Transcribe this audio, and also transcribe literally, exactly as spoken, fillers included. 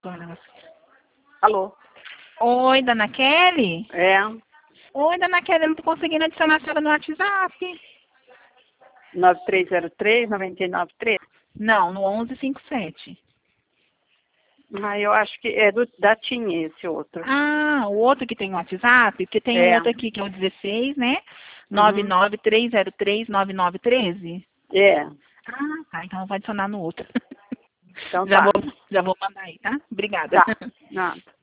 desculpa, meu negócio. Alô? Oi, dona Kelly? É, Oi, dona Kelly, eu não tô conseguindo adicionar a senhora no WhatsApp. nove três zero três, nove nove três. Não, no onze cinquenta e sete. Ah, eu acho que é do, da TIM esse outro. Ah, o outro que tem no WhatsApp, porque tem um É. outro aqui que é o dezesseis, né? Uhum. nove nove três zero três nove nove um três. É, Ah, tá, então eu vou adicionar no outro. então Já tá. vou, já vou mandar aí, tá? Obrigada. Tá, nada.